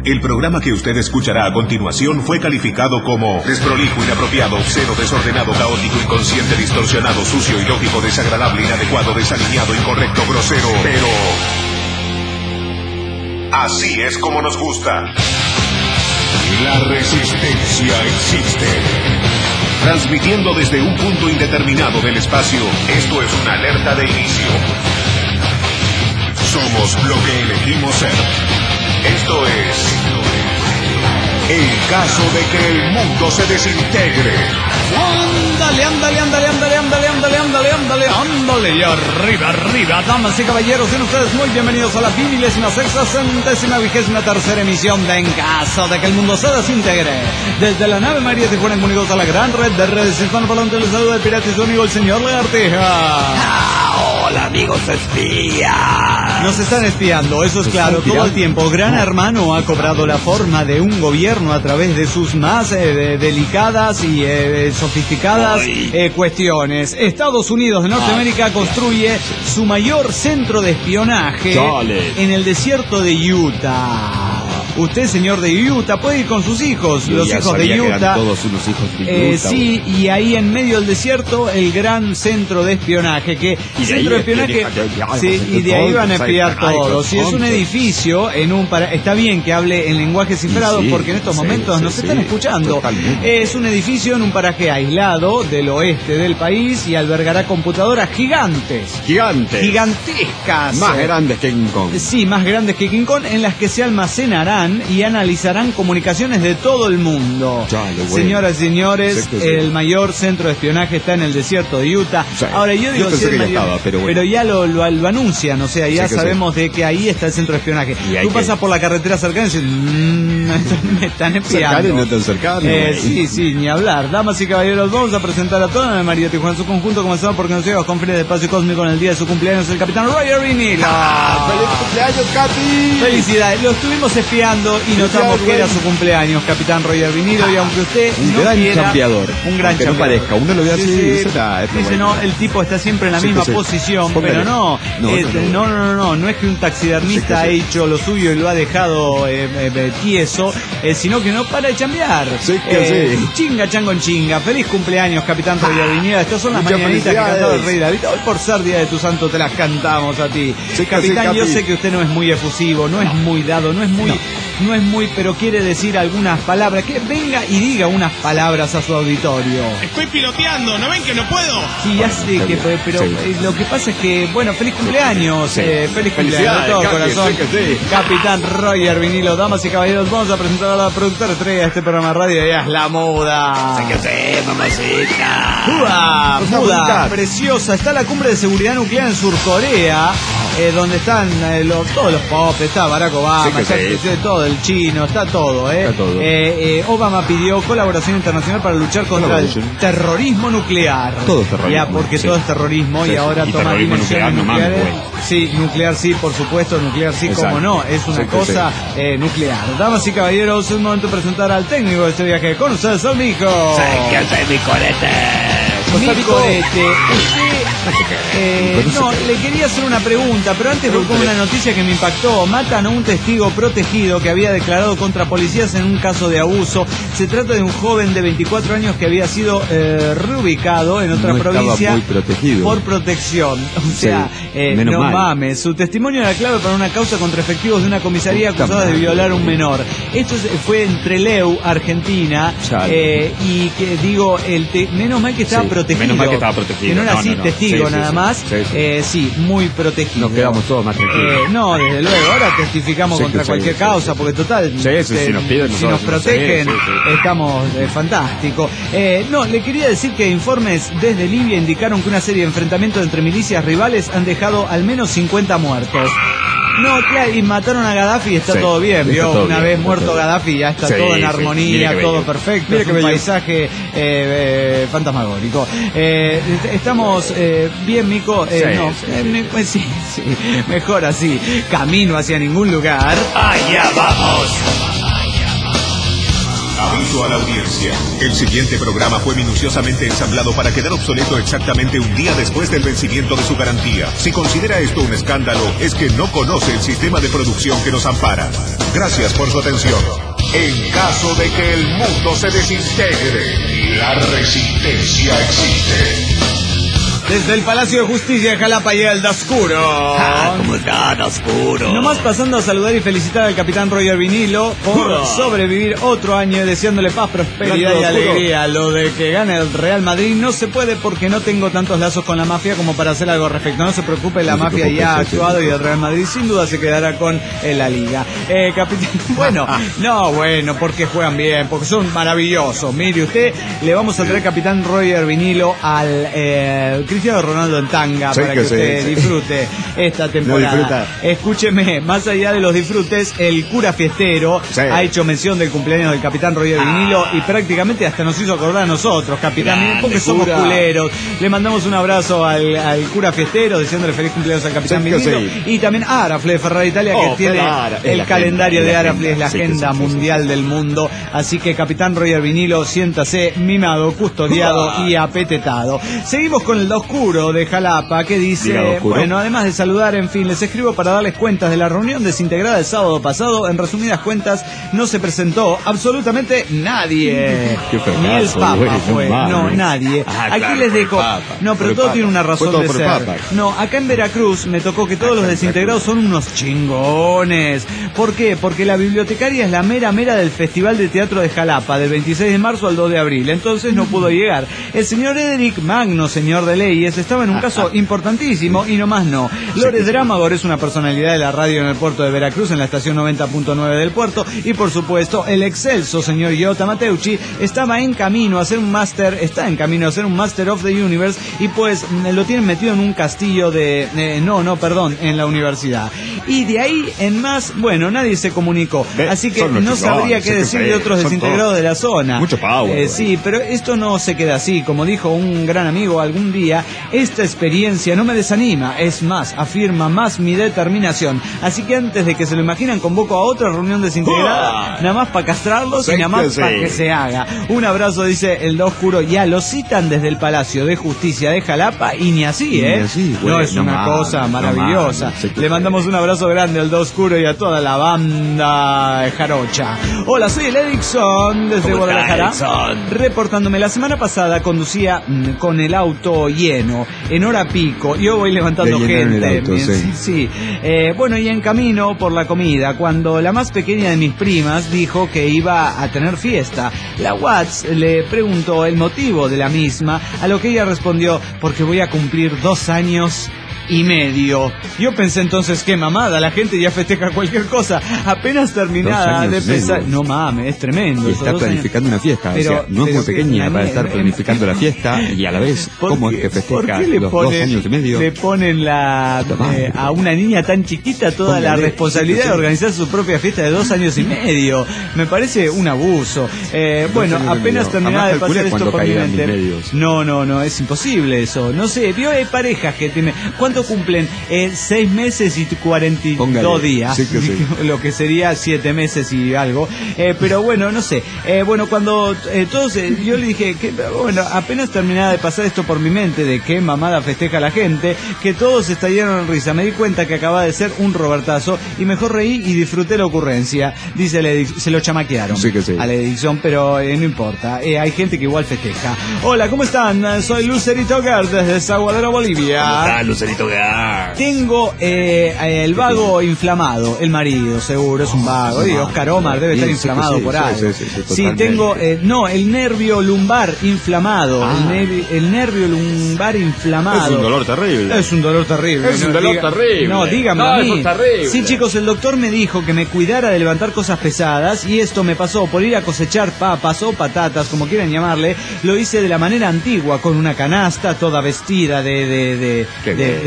El programa que usted escuchará a continuación fue calificado como desprolijo, inapropiado, obsceno, desordenado, caótico, inconsciente, distorsionado, sucio, ilógico, desagradable, inadecuado, desalineado, incorrecto, grosero. Pero así es como nos gusta. La resistencia existe. Transmitiendo desde un punto indeterminado del espacio, esto es una alerta de inicio. Somos lo que elegimos ser. Esto es el caso de que el mundo se desintegre. Ándale, y arriba, damas y caballeros, sean ustedes muy bienvenidos a la 2623ª emisión de En Caso de que el mundo se desintegre. Desde la nave María Tijuana, comunicados a la gran red de redes hispanoparlantes, les saluda el pirata y su amigo el señor Lagartija. Hola, amigos espías. Nos están espiando, eso es claro, todo el tiempo. Gran Hermano ha cobrado la forma de un gobierno a través de sus más delicadas y sofisticadas cuestiones. Estados Unidos de Norteamérica construye su mayor centro de espionaje en el desierto de Utah. Usted, señor de Utah, puede ir con sus hijos, los hijos de Utah. Todos unos hijos de Utah. Sí, y ahí en medio del desierto, el gran centro de espionaje. Y de ahí van a espiar todos. Si es un edificio, está bien que hable en lenguaje cifrado, porque en estos momentos nos están escuchando. Totalmente. Es un edificio en un paraje aislado del oeste del país y albergará computadoras gigantescas. Más grandes que King Kong. Sí, más grandes que King Kong, en las que se almacenarán y analizarán comunicaciones de todo el mundo. Señoras y señores, el mayor centro de espionaje está en el desierto de Utah. Ahora yo digo, pero ya lo anuncian, o sea, ya sabemos de que ahí está el centro de espionaje. Tú pasas por la carretera cercana y dices, me están espiando. No tan cercano. Sí, ni hablar. Damas y caballeros, vamos a presentar a toda la María Tijuana en su conjunto, comenzando por conocidos con fines de espacio cósmico en el día de su cumpleaños, el capitán Roger Vinilo. ¡Feliz cumpleaños, Capi! Felicidades, lo estuvimos espiando y notamos que era su cumpleaños, capitán Roger Vinilo, y aunque usted un gran chambeador, un gran chambeador, no parezca, uno lo ve así, dice, no, el tipo está siempre en la misma posición, pero no es que un taxidermista ha hecho lo suyo y lo ha dejado tieso, sino que no para de chambear. Chinga, chango en chinga. Feliz cumpleaños, capitán Roger Vinilo. Estas son las mañanitas que cantaba el rey David. Hoy por ser día de tu santo te las cantamos a ti. Capitán, yo sé que usted no es muy efusivo, no es muy dado, no es muy, pero quiere decir algunas palabras. Que venga y diga unas palabras a su auditorio. Estoy piloteando, ¿no ven que no puedo? Sí, ya sé que, pero lo que pasa es que, bueno, feliz cumpleaños, feliz cumpleaños de todo corazón, capitán Roger Vinilo. Damas y caballeros, vamos a presentar a la productora estrella de este programa de radio, ella es la Muda. Mamacita. Muda, preciosa. Está la cumbre de seguridad nuclear en Surcorea, donde están todos los pop, está Barack Obama, está todo el chino, está todo, Está todo. Obama pidió colaboración internacional para luchar contra el terrorismo nuclear. Todo es terrorismo. Ya, porque todo es terrorismo y ahora toma dimensiones nucleares. Sí, nuclear sí, por supuesto, nuclear sí, como no, es una cosa nuclear. Damas y caballeros, es un momento de presentar al técnico de este viaje. Con ustedes, el Mico. ¿Qué hace mi corete? No, le quería hacer una pregunta, pero antes voy con una noticia que me impactó. Matan a un testigo protegido que había declarado contra policías en un caso de abuso. Se trata de un joven de 24 años que había sido reubicado en otra provincia por protección. O sea, no mames. Su testimonio era clave para una causa contra efectivos de una comisaría acusada de violar a un menor. Esto fue en Trelew, Argentina. Y que digo, menos mal que estaba protegido. Menos mal que estaba protegido. Que no era así testigo nada más. Sí, muy protegido. Nos quedamos todos más tranquilos. No, desde luego, ahora testificamos contra cualquier causa, porque total, si nos protegen, estamos fantásticos. No, le quería decir que informes desde Libia indicaron que una serie de enfrentamientos entre milicias rivales han dejado al menos 50 muertos. No, claro, y mataron a Gaddafi y está todo bien, ¿vio? Una vez muerto Gaddafi ya está todo en armonía, todo perfecto, es un paisaje fantasmagórico. Estamos bien, Mico. Sí, mejor así. Camino hacia ningún lugar. ¡Allá vamos! Aviso a la audiencia. El siguiente programa fue minuciosamente ensamblado para quedar obsoleto exactamente un día después del vencimiento de su garantía. Si considera esto un escándalo, es que no conoce el sistema de producción que nos ampara. Gracias por su atención. En caso de que el mundo se desintegre, la resistencia existe. Desde el Palacio de Justicia de Jalapa llega el Dascuro. ¿Cómo está, Dascuro? Nomás pasando a saludar y felicitar al capitán Roger Vinilo por sobrevivir otro año, deseándole paz, prosperidad y alegría. Lo de que gane el Real Madrid no se puede porque no tengo tantos lazos con la mafia como para hacer algo al respecto. No se preocupe, la mafia ya ha actuado y el Real Madrid sin duda se quedará con la Liga. Capitán, bueno, porque juegan bien, porque son maravillosos. Mire usted, le vamos a traer capitán Roger Vinilo al Cristiano Ronaldo en tanga para que usted disfrute esta temporada. Escúcheme, más allá de los disfrutes, el cura fiestero ha hecho mención del cumpleaños del capitán Roger Vinilo y prácticamente hasta nos hizo acordar a nosotros, capitán, porque somos culeros. Le mandamos un abrazo al cura fiestero, deseándole feliz cumpleaños al capitán Vinilo. Y también a Arafle de Ferrari Italia, que tiene el calendario de Arafle, es la agenda mundial del mundo. Así que capitán Roger Vinilo, siéntase mimado, custodiado y apetetado. Seguimos con el Oscuro de Jalapa, que dice, bueno, además de saludar, en fin, les escribo para darles cuentas de la reunión desintegrada el sábado pasado. En resumidas cuentas, no se presentó absolutamente nadie. Ni el Papa fue, no, nadie. Aquí les dejo, no, pero todo tiene una razón de ser. No, acá en Veracruz me tocó que todos los desintegrados son unos chingones. ¿Por qué? Porque la bibliotecaria es la mera del Festival de Teatro de Jalapa, del 26 de marzo al 2 de abril. Entonces no pudo llegar. El señor Ederic Magno, señor de leyes, estaba en un caso importantísimo y nomás no. Lore Dramagor es una personalidad de la radio en el puerto de Veracruz, en la estación 90.9 del puerto, y por supuesto el excelso señor Giota Mateucci estaba en camino a hacer un máster, está en camino a hacer un Master of the Universe, y pues lo tienen metido en un castillo en la universidad. Y de ahí en más, bueno, nadie se comunicó, así que no sabría qué decir de otros desintegrados de la zona. Mucho power. Sí, pero esto no se queda así. Como dijo un gran amigo algún día, esta experiencia no me desanima, es más, afirma más mi determinación. Así que antes de que se lo imaginan, convoco a otra reunión desintegrada, nada más para castrarlos y nada más para que se haga. Un abrazo, dice el Do Oscuro. Ya lo citan desde el Palacio de Justicia de Jalapa y ni así, no es una cosa maravillosa. Le mandamos un abrazo grande al Do Oscuro y a toda la banda jarocha. Hola, soy el Erickson desde Guadalajara, reportándome. La semana pasada conducía con el auto lleno, en hora pico, yo voy levantando gente. Bueno, y en camino por la comida, cuando la más pequeña de mis primas dijo que iba a tener fiesta, la Watts le preguntó el motivo de la misma, a lo que ella respondió: porque voy a cumplir 2 años y medio. Yo pensé entonces, qué mamada, la gente ya festeja cualquier cosa. Apenas terminada de pensar, no mames, es tremendo. Y está planificando una fiesta, pero, o sea, no es muy pequeña para estar planificando la fiesta y a la vez, ¿cómo es que festeja los 2 años y medio? Le ponen a una niña tan chiquita toda la responsabilidad de organizar su propia fiesta de 2 años y medio. Me parece un abuso. Bueno, apenas terminada de pasar esto por mi mente. No, es imposible eso. No sé, hay parejas que tienen... ¿Cuánto cumplen? 6 meses y 42 días. Sí. Lo que sería 7 meses y algo. Pero bueno, no sé. Bueno, cuando todos... yo le dije que, bueno, apenas terminaba de pasar esto por mi mente, de qué mamada festeja la gente, que todos estallaron en risa. Me di cuenta que acaba de ser un Robertazo y mejor reí y disfruté la ocurrencia. Dice se lo chamaquearon a la edición, pero no importa. Hay gente que igual festeja. Hola, ¿cómo están? Soy Lucerito Girl desde Zaguadero, Bolivia. ¿Cómo está, Lucerito Girl? Tengo el vago inflamado, el marido, seguro, es un vago. Y Oscar Omar debe estar inflamado por algo. Sí, tengo, el nervio lumbar inflamado. El nervio lumbar inflamado. Es un dolor terrible. Es un dolor terrible. Es un dolor terrible. No, dígame a mí. Eso es terrible. Sí, chicos, el doctor me dijo que me cuidara de levantar cosas pesadas y esto me pasó por ir a cosechar papas o patatas, como quieran llamarle. Lo hice de la manera antigua, con una canasta toda vestida de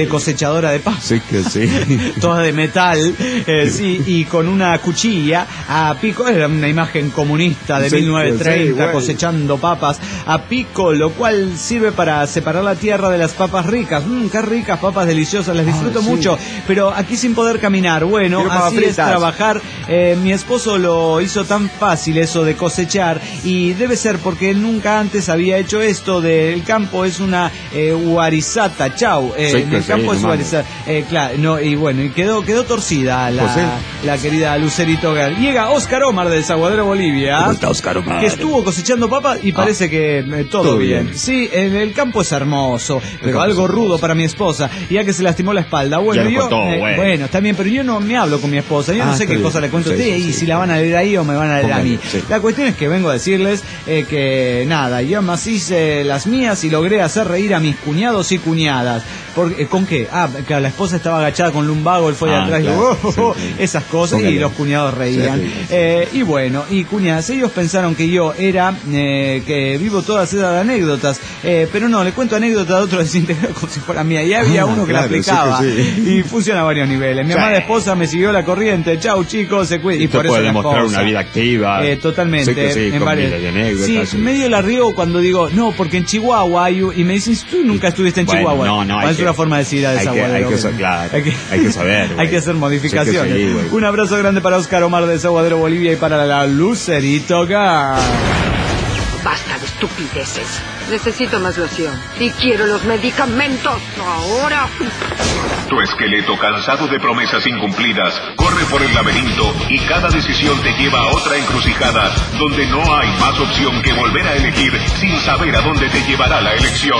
de cosechadora de papas. Sí, que sí. Toda de metal, sí, y con una cuchilla a pico. Era una imagen comunista de 1930, cosechando papas a pico, lo cual sirve para separar la tierra de las papas ricas. Qué ricas papas deliciosas, las disfruto mucho, pero aquí sin poder caminar. Bueno, así es trabajar. Mi esposo lo hizo tan fácil eso de cosechar, y debe ser porque él nunca antes había hecho esto del campo. Es una huarizata, en el campo es huarizata, claro, no, y bueno, y quedó torcida la querida Lucerito Girl. Llega Oscar Omar de Desaguadero, Bolivia. ¿Cómo está Oscar Omar? Que estuvo cosechando papas y parece que todo bien. Sí, el campo es hermoso, pero algo rudo para mi esposa, ya que se lastimó la espalda. Bueno, bueno, está bien, pero yo no me hablo con mi esposa, yo no sé qué cosa le cuento a usted y si la van a leer ahí o me van a leer a mí. La cuestión es que vengo a decirles que nada, yo más hice las mías y logré hacer reír a mis cuñados y cuñadas. ¿Con qué? Que la esposa estaba agachada con lumbago, él fue de atrás y esas cosas, y los cuñados reían. Y bueno, y cuñadas, ellos pensaron que yo era que vivo todas esas anécdotas, pero no, le cuento anécdotas de otro desintegrado como si fuera mía, y había uno que la aplicaba, y funciona a varios niveles. Mi amada esposa me siguió la corriente, chau chicos, se cuida, y por eso puede demostrar una vida activa. Totalmente, en varios anécdotas. Sí, medio la río cuando digo, no, porque en Chihuahua y me dicen, tú nunca estuviste en Chihuahua. No, es una forma de decir a Desaguadero. Hay que saber. Hay que hacer modificaciones. Un abrazo grande para Oscar Omar de Desaguadero, Bolivia, y para la Lucerito Girl. Basta de estupideces. Necesito más loción. Y quiero los medicamentos ahora. Tu esqueleto, cansado de promesas incumplidas, corre por el laberinto y cada decisión te lleva a otra encrucijada donde no hay más opción que volver a elegir sin saber a dónde te llevará la elección.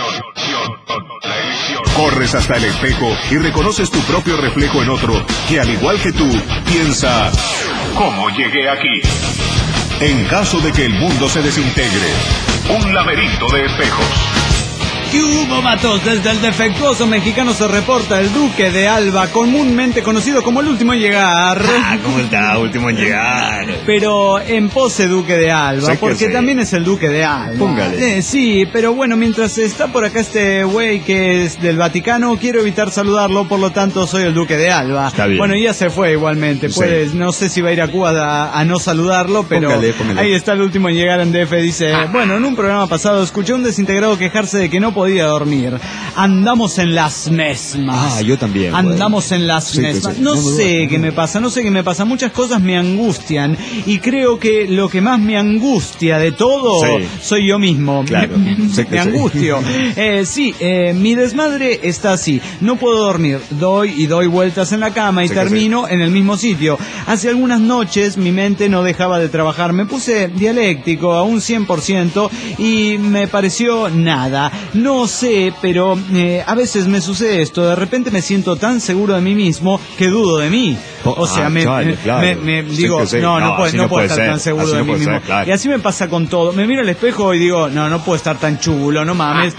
Corres hasta el espejo y reconoces tu propio reflejo en otro que, al igual que tú, piensa: ¿cómo llegué aquí? En caso de que el mundo se desintegre, un laberinto de espejos. ¿Qué hubo, vatos? Desde el defectuoso mexicano se reporta el Duque de Alba, comúnmente conocido como el último en llegar. ¿Cómo está? Último en llegar. Pero en pose Duque de Alba, porque también es el Duque de Alba. Póngale. Sí, pero bueno, mientras está por acá este güey que es del Vaticano, quiero evitar saludarlo, por lo tanto soy el Duque de Alba. Está bien. Bueno, ya se fue igualmente. No sé si va a ir a Cuba a no saludarlo, pero póngale. Ahí está el último en llegar en DF. Dice, bueno, en un programa pasado escuché a un desintegrado quejarse de que no podía dormir. Andamos en las mismas. Yo también. Andamos en las mismas. No sé qué me pasa. Muchas cosas me angustian y creo que lo que más me angustia de todo soy yo mismo. Claro. Me angustio. Mi desmadre está así. No puedo dormir. Doy vueltas en la cama y termino en el mismo sitio. Hace algunas noches mi mente no dejaba de trabajar. Me puse dialéctico a un 100% y me pareció nada. No sé, pero a veces me sucede esto. De repente me siento tan seguro de mí mismo que dudo de mí. O sea, digo, no puedo estar tan seguro de mí mismo. Y así me pasa con todo. Me miro al espejo y digo, no puedo estar tan chulo, no mames.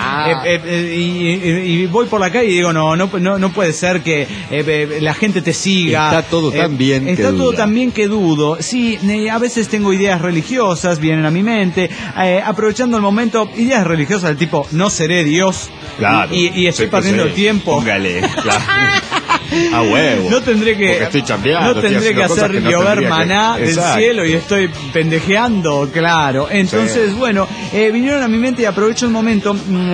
Y voy por la calle y digo, no puede ser que la gente te siga. Está todo tan bien que está todo tan bien que dudo. Sí, a veces tengo ideas religiosas, vienen a mi mente, aprovechando el momento, ideas religiosas del tipo, no seré Dios. Claro. Y estoy perdiendo el tiempo. Póngale, claro. A huevo. No tendré que hacer llover maná del cielo y estoy pendejeando, claro. Entonces, bueno, vinieron a mi mente y aprovecho el momento.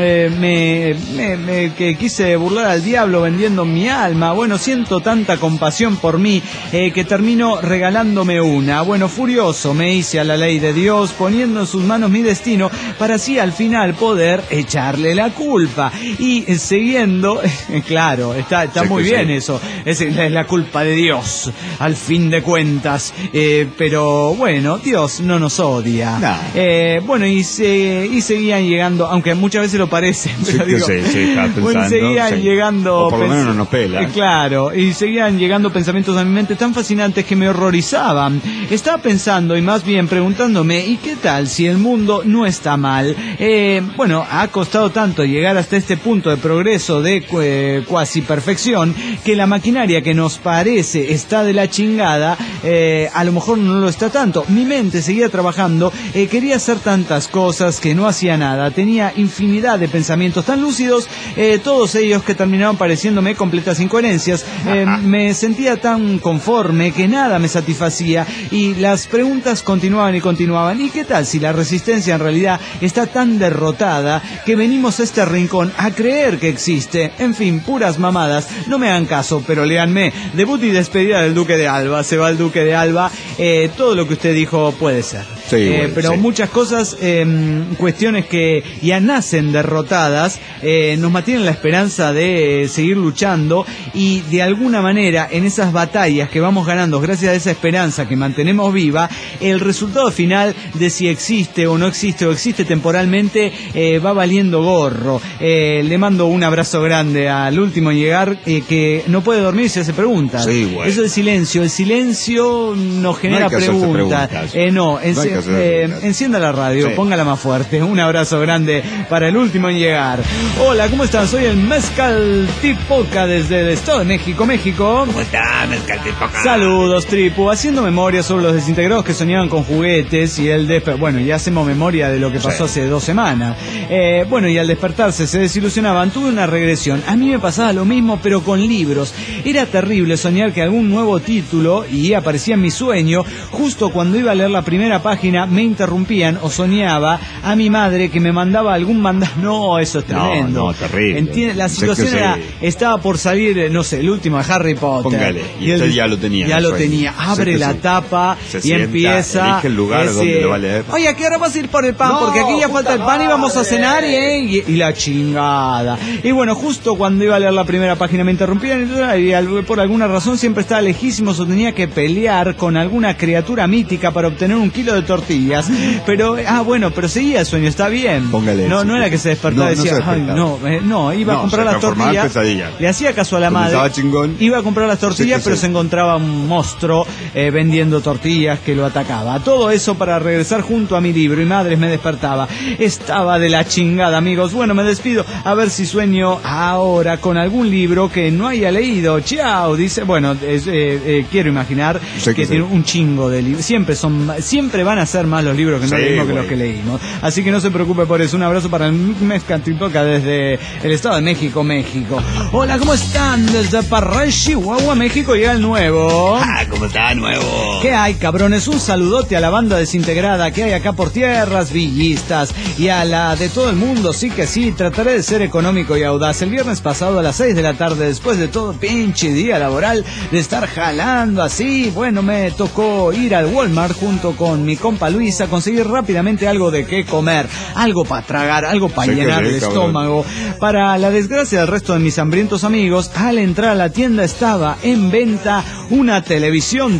Que quise burlar al diablo vendiendo mi alma. Bueno, siento tanta compasión por mí que termino regalándome una. Bueno, furioso me hice a la ley de Dios, poniendo en sus manos mi destino para así al final poder echarle la culpa. Y siguiendo, claro, está muy bien eso. Es la culpa de Dios, al fin de cuentas. Pero bueno, Dios no nos odia. Bueno, y seguían llegando, aunque muchas veces lo parece. Bueno, seguían llegando. O por lo menos no nos pela. Claro, y seguían llegando pensamientos a mi mente tan fascinantes que me horrorizaban. Estaba pensando y más bien preguntándome, ¿y qué tal si el mundo no está mal? Bueno, ha costado tanto llegar hasta este punto de progreso de cuasi perfección que la maquinaria que nos parece está de la chingada, a lo mejor no lo está tanto. Mi mente seguía trabajando, quería hacer tantas cosas que no hacía nada, tenía infinidad de pensamientos tan lúcidos, todos ellos que terminaron pareciéndome completas incoherencias. Me sentía tan conforme que nada me satisfacía y las preguntas continuaban y continuaban. ¿Y qué tal si la resistencia en realidad está tan derrotada que venimos a este rincón a creer que existe? En fin, puras mamadas, no me hagan caso, pero léanme. Debut y despedida del Duque de Alba. Se va el Duque de Alba. Todo lo que usted dijo puede ser. Sí, bueno, pero sí. Muchas cosas, cuestiones que ya nacen derrotadas, nos mantienen la esperanza de seguir luchando y de alguna manera en esas batallas que vamos ganando gracias a esa esperanza que mantenemos viva, el resultado final de si existe o no existe o existe temporalmente va valiendo gorro. Le mando un abrazo grande al último en llegar, que no puede dormir y se hace preguntas. Sí, bueno. Eso del silencio, el silencio nos genera preguntas. Encienda la radio, póngala más fuerte. Un abrazo grande para el último en llegar. Hola, ¿cómo están? Soy el Mezcal Tipoca desde el Estado de México, México. ¿Cómo está, Mezcal Tipoca? Saludos, Tripu. Haciendo memoria sobre los desintegrados que soñaban con juguetes y bueno, ya hacemos memoria de lo que pasó hace 2 semanas. Bueno, y al despertarse se desilusionaban. Tuve una regresión. A mí me pasaba lo mismo, pero con libros. Era terrible soñar que algún nuevo título, y aparecía en mi sueño, justo cuando iba a leer la primera página, me interrumpían o soñaba a mi madre que me mandaba algún mandato. No, eso es tremendo. No, terrible. La situación era, estaba por salir, no sé, el último de Harry Potter. Póngale, y usted ya lo tenía. Ya lo tenía. Abre la tapa y sienta, empieza. Elige el lugar donde lo va a leer. Oye, ¿a qué hora vas a ir por el pan? No, porque aquí ya falta el pan y vamos a cenar y la chingada. Y bueno, justo cuando iba a leer la primera página me interrumpían y por alguna razón siempre estaba lejísimos o tenía que pelear con alguna criatura mítica para obtener 1 kilo de tortillas. Pero, bueno, pero seguía el sueño, está bien. Póngale. No era que se despertaba y decía, iba a comprar las tortillas. Le hacía caso a la madre. Iba a comprar las tortillas, pero se encontraba un monstruo vendiendo tortillas que lo atacaba. Todo eso para regresar junto a mi libro y madres me despertaba. Estaba de la chingada, amigos. Bueno, me despido. A ver si sueño ahora con algún libro que no haya leído. Chao, dice. Bueno, quiero imaginar que tiene un chingo de libros. Siempre van a ser más los libros que no leímos que los que leímos. Así que no se preocupe por eso. Un abrazo para el Mezcal Tipoca desde el Estado de México, México. Hola, ¿cómo están? Desde Parral, Chihuahua, México, llega el nuevo. ¿Cómo está, nuevo? ¿Qué hay, cabrones? Un saludote a la banda desintegrada que hay acá por tierras villistas y a la de todo el mundo. Sí que sí, trataré de ser económico y audaz. El viernes pasado a las 6 de la tarde, después de todo pinche día laboral, de estar jalando así, bueno, me tocó ir al Walmart junto con mi compa Luis a conseguir rápidamente algo de qué comer, algo para tragar, algo para llenar el estómago. Para la desgracia del resto de mis hambrientos amigos, al entrar a la tienda estaba en venta una televisión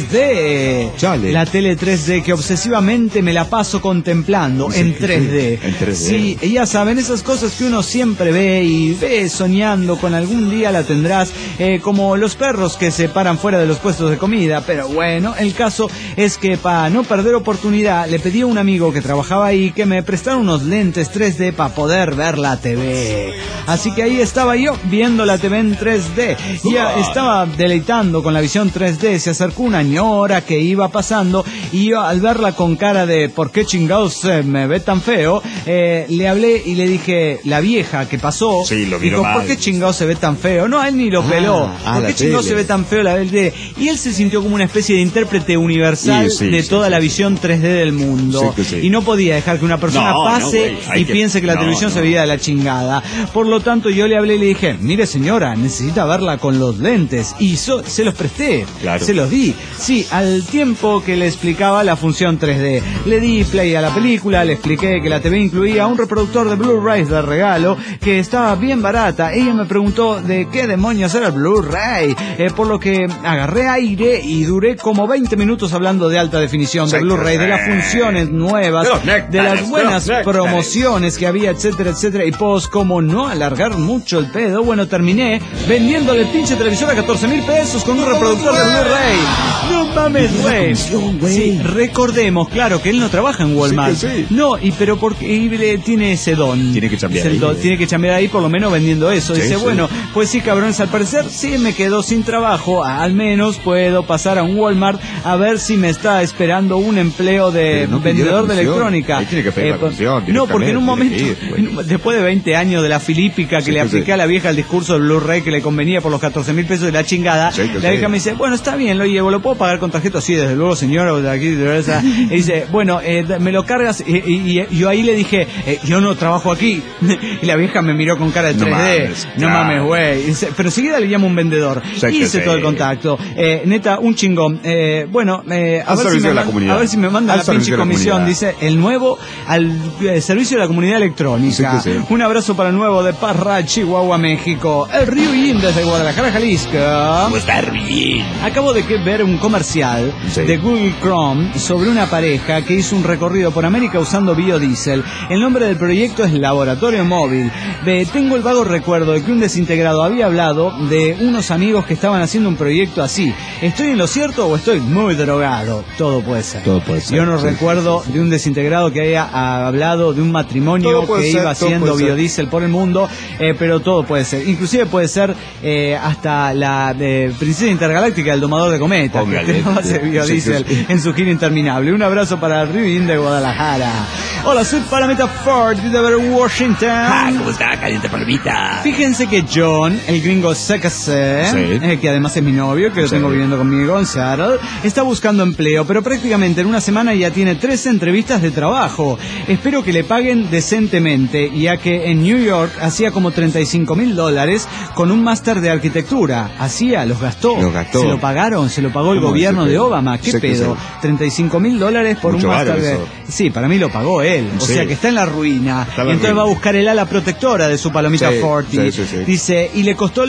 3D. Chale. La tele 3D que obsesivamente me la paso contemplando en 3D. En 3D. Sí, ya saben, esas cosas que uno siempre ve y ve soñando con algún día la tendrás, como los perros que se paran fuera de los puestos de comida. Pero bueno, el caso es que para no perder oportunidad le pedí a un amigo que trabajaba ahí que me prestara unos lentes 3D para poder ver la TV. Así que ahí estaba yo viendo la TV en 3D. Ya estaba deleitando con la visión 3D. Se acercó una ñora que iba pasando y yo, al verla con cara de ¿por qué chingados me ve tan feo? Le hablé y le dije, la vieja que pasó, dijo, ¿por qué chingados se ve tan feo? No, él ni lo peló. ¿Por qué chingados se ve tan feo la tele? Y él se sintió como una especie de intérprete universal de toda la visión 3D del mundo. Y no podía dejar que una persona pase y piense que la televisión se veía de la chingada. Por lo tanto, yo le hablé y le dije, mire señora, necesita verla con los lentes. Y se los presté, se los di. Sí, al tiempo que le explicaba la función 3D. Le di play a la película, le expliqué que la TV incluía un reproductor de Blu-ray de regalo, que estaba bien barata. Ella me preguntó de qué demonios era el Blu-ray, por lo que agarré aire y duré como 20 minutos hablando de alta definición, de Blu-ray, de las funciones nuevas, de las buenas promociones que había, etcétera, etcétera. Y pues, como no alargar mucho el pedo, bueno, terminé vendiéndole el pinche televisor a 14,000 pesos con un reproductor de Blu-ray. No mames, güey. Sí, recordemos, claro, que él no trabaja en Walmart. Sí. No, pero porque él tiene ese don. Tiene que chambear ahí. Tiene que chambear ahí, por lo menos vendiendo eso. Dice, bueno, pues sí, cabrones, al parecer sí me quedo sin trabajo. Al menos puedo pasar a un Walmart a ver si me está esperando un empleo de vendedor de electrónica. Ahí tiene que pedir la función. No, porque en un momento, después de 20 años de la filípica que le apliqué a la vieja el discurso del Blu-ray que le convenía por los 14.000 pesos de la chingada, la vieja me dice, bueno, está bien, lo llevo, ¿lo puedo pagar con tarjeta? Sí, desde luego, señor, de aquí, de esa. Y dice, bueno, me lo cargas. Y yo ahí le dije, yo no trabajo aquí. Y la vieja me miró con cara de 3D. No mames, güey. Pero seguida le llamo un vendedor. Hice todo el contacto. Neta, un chingón. Bueno, a ver si me mandan la pinche comisión. Dice, el nuevo al servicio de la comunidad electrónica. Un abrazo para el nuevo de Parra, Chihuahua, México. El Ryujin desde Guadalajara, Jalisco. ¿Cómo está Ryujin? Acabo de ver un comercial de Google Chrome sobre una pareja que hizo un recorrido por América usando biodiesel. El nombre del proyecto es Laboratorio Móvil. Tengo el vago recuerdo de que un desintegrado había hablado de unos amigos que estaban haciendo un proyecto así. ¿Estoy en lo cierto o estoy muy drogado? Todo puede ser. Yo no recuerdo de un desintegrado que haya hablado de un matrimonio que iba haciendo biodiesel por el mundo, pero todo puede ser. Inclusive puede ser hasta la princesa intergaláctica del domador de cometas, que hace biodiesel en su gira interminable. Un abrazo para el Ryujin de Guadalajara. Hola, soy Palomita Ford de Washington. ¿Cómo está, caliente palomita? Fíjense que John, el gringo CKC, que además es mi novio, que lo tengo viviendo conmigo en Seattle, está buscando empleo, pero prácticamente en una semana ya tiene 3 entrevistas de trabajo. Espero que le paguen decentemente, ya que en New York hacía como $35,000 con un máster de arquitectura. Los gastó. Se lo pagaron, se lo pagó el gobierno de Obama. ¿Qué pedo? $35,000 por un máster de... Sí, para mí lo pagó él. O sea que está en la ruina. Y entonces va a buscar el ala protectora de su palomita Forti. Dice, y le costó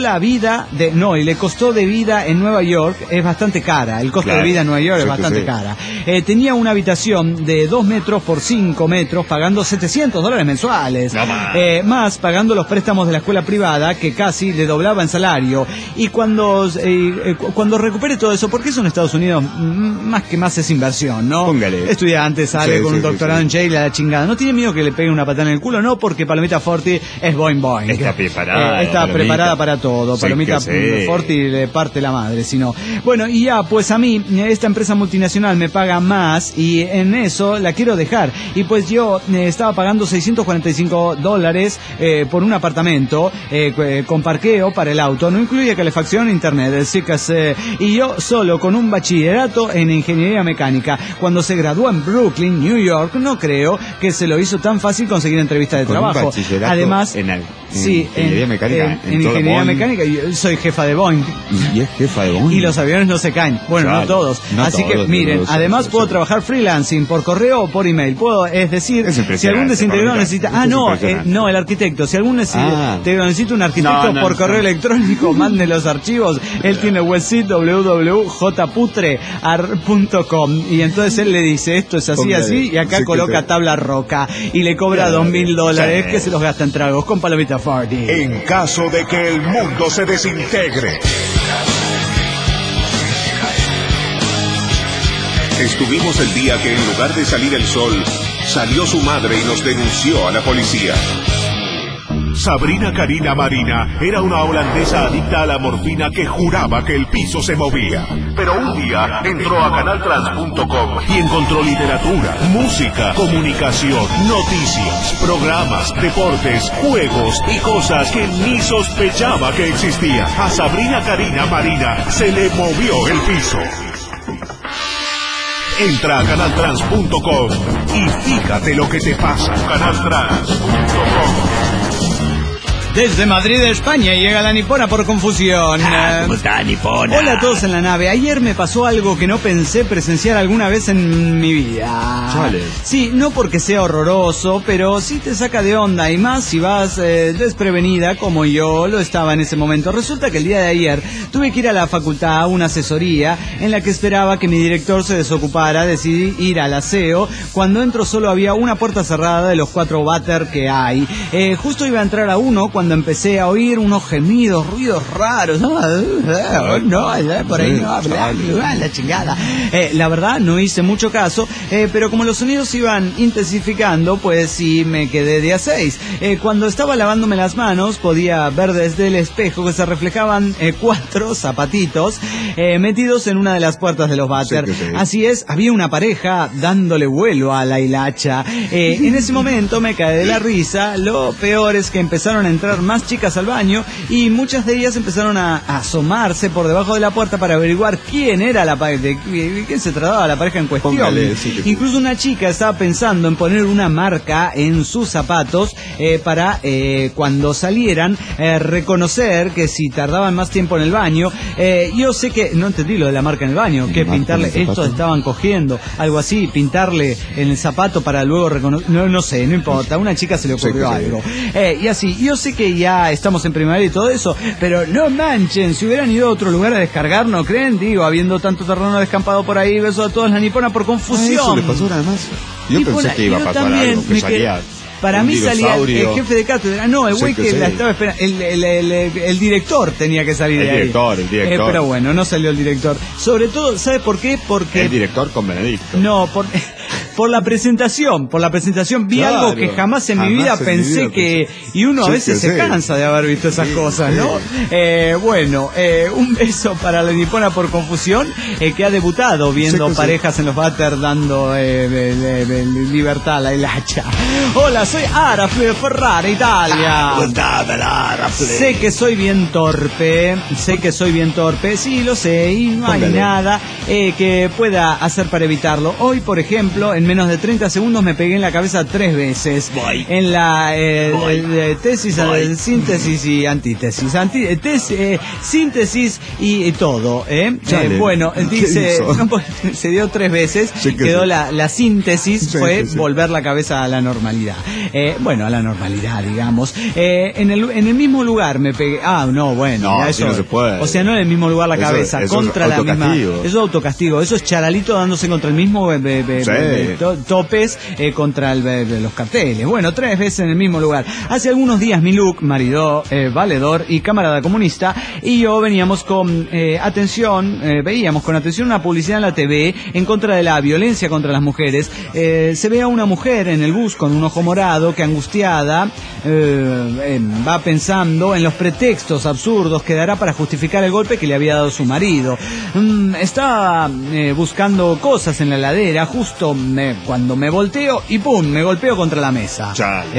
de vida en Nueva York es bastante cara. El costo de vida en Nueva York es bastante cara. Tenía una habitación de 2 metros por 5 metros pagando $700 mensuales. Más pagando los préstamos de la escuela privada que casi le doblaba en salario. Y cuando recupere todo eso, porque eso en Estados Unidos más es inversión, ¿no? Póngale. Estudiante sale con un doctorado en Yale a la chingada. ¿No tiene miedo que le pegue una patada en el culo? No, porque Palomita Forti es boing boing. Está preparada. Está preparada para todo. Palomita Forti le parte la madre, si no. Bueno, y ya, pues a mí, esta empresa multinacional me paga más y en eso la quiero dejar. Y pues yo estaba pagando $645 por un apartamento con parqueo para el auto. No incluye calefacción, internet, y yo solo con un bachillerato en ingeniería mecánica. Cuando se graduó en Brooklyn, New York, no creo que se lo hizo tan fácil conseguir entrevista de trabajo. Además, en ingeniería mecánica. En ingeniería mecánica, yo soy jefa de Boeing. ¿Y es jefa de Boeing? Y los aviones no se caen. Bueno, no todos. Así que miren, además puedo trabajar freelancing por correo o por email. Es decir, si algún desintegrado necesita... no, el arquitecto. Si algún desintegrado necesita un arquitecto por correo electrónico, mande los archivos. Él tiene website www.jputre.com y entonces él le dice, esto es así, y acá coloca tabla roca y le cobra $2,000 que se los gasta en tragos con Palomita Forti. En caso de que el mundo se desintegre. Estuvimos el día que en lugar de salir el sol, salió su madre y nos denunció a la policía. Sabrina Karina Marina era una holandesa adicta a la morfina que juraba que el piso se movía. Pero un día entró a canaltrans.com y encontró literatura, música, comunicación, noticias, programas, deportes, juegos y cosas que ni sospechaba que existían. A Sabrina Karina Marina se le movió el piso. Entra a canaltrans.com y fíjate lo que te pasa. Canaltrans.com. Desde Madrid, España, llega la nipona por confusión. ¿Cómo está, nipona? Hola a todos en la nave. Ayer me pasó algo que no pensé presenciar alguna vez en mi vida. Chale. Sí, no porque sea horroroso, pero sí te saca de onda, y más si vas desprevenida como yo lo estaba en ese momento. Resulta que el día de ayer tuve que ir a la facultad a una asesoría en la que esperaba que mi director se desocupara. Decidí ir al aseo. Cuando entro solo había una puerta cerrada de los 4 váter que hay. Justo iba a entrar a uno cuando cuando empecé a oír unos gemidos, ruidos raros. No, por ahí no habla, la chingada. La verdad, no hice mucho caso, pero como los sonidos iban intensificando, pues sí me quedé de a 6. Cuando estaba lavándome las manos, podía ver desde el espejo que se reflejaban 4 zapatitos metidos en una de las puertas de los váter. Sí. Así es, había una pareja dándole vuelo a la hilacha. En ese momento me caí de la risa. Lo peor es que empezaron a entrar más chicas al baño y muchas de ellas empezaron a asomarse por debajo de la puerta para averiguar quién era la pareja, de quién se trataba la pareja en cuestión. Póngale, sí, incluso una chica estaba pensando en poner una marca en sus zapatos para cuando salieran reconocer que si tardaban más tiempo en el baño. Yo sé que no entendí lo de la marca en el baño, que pintarle, estos estaban cogiendo algo así, pintarle en el zapato para luego reconocer, no sé, no importa, a una chica se le ocurrió algo. Y así, yo sé que ya estamos en primavera y todo eso, pero no manchen, si hubieran ido a otro lugar a descargar, ¿no creen? Digo, habiendo tanto terreno descampado por ahí, beso a todas las niponas por confusión. Eso le pasó nada más. Yo pensé que iba a pasar algo, que salía... Para mí salía el jefe de cátedra, no, el güey que la estaba esperando, el director tenía que salir de ahí. El director. Pero bueno, no salió el director. Sobre todo, ¿sabe por qué? Porque... El director con Benedicto. No, por la presentación vi algo que jamás en mi vida pensé que... Y uno a veces se cansa de haber visto esas cosas, ¿no? Bueno, un beso para la nipona por confusión, que ha debutado viendo parejas en los váter dando libertad a la hilacha. Hola, soy Arafle de Ferrara, Italia. Sé que soy bien torpe, sí, lo sé, y no hay nada que pueda hacer para evitarlo. Hoy, por ejemplo, en menos de 30 segundos me pegué en la cabeza 3 veces. En la tesis, síntesis y antítesis. Síntesis y todo. Bueno, dice, se dio 3 veces, quedó la síntesis, fue volver la cabeza a la normalidad. A la normalidad, digamos. En el mismo lugar me pegué. Eso no se puede. O sea, no en el mismo lugar la cabeza, contra la misma. Eso es autocastigo. Eso es Charalito dándose contra el mismo topes contra los carteles. Bueno, 3 veces en el mismo lugar. Hace algunos días mi look, marido, valedor y camarada comunista, y yo veníamos con veíamos con atención una publicidad en la TV en contra de la violencia contra las mujeres. Se ve a una mujer en el bus con un ojo morado que, angustiada, va pensando en los pretextos absurdos que dará para justificar el golpe que le había dado su marido. Estaba buscando cosas en la heladera justo cuando me volteo y ¡pum!, me golpeo contra la mesa.